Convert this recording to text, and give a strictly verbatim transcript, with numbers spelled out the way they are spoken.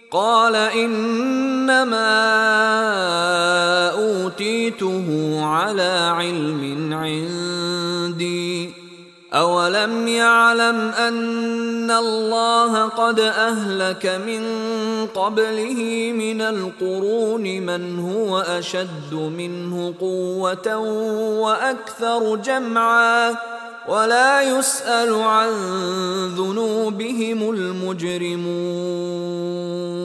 قال إنما أوتيته على علم عندي أولم يعلم أن الله قد أهلك من قبله من القرون من هو أشد منه قوة وأكثر جمعا ولا يسأل عن ذنوبهم المجرمون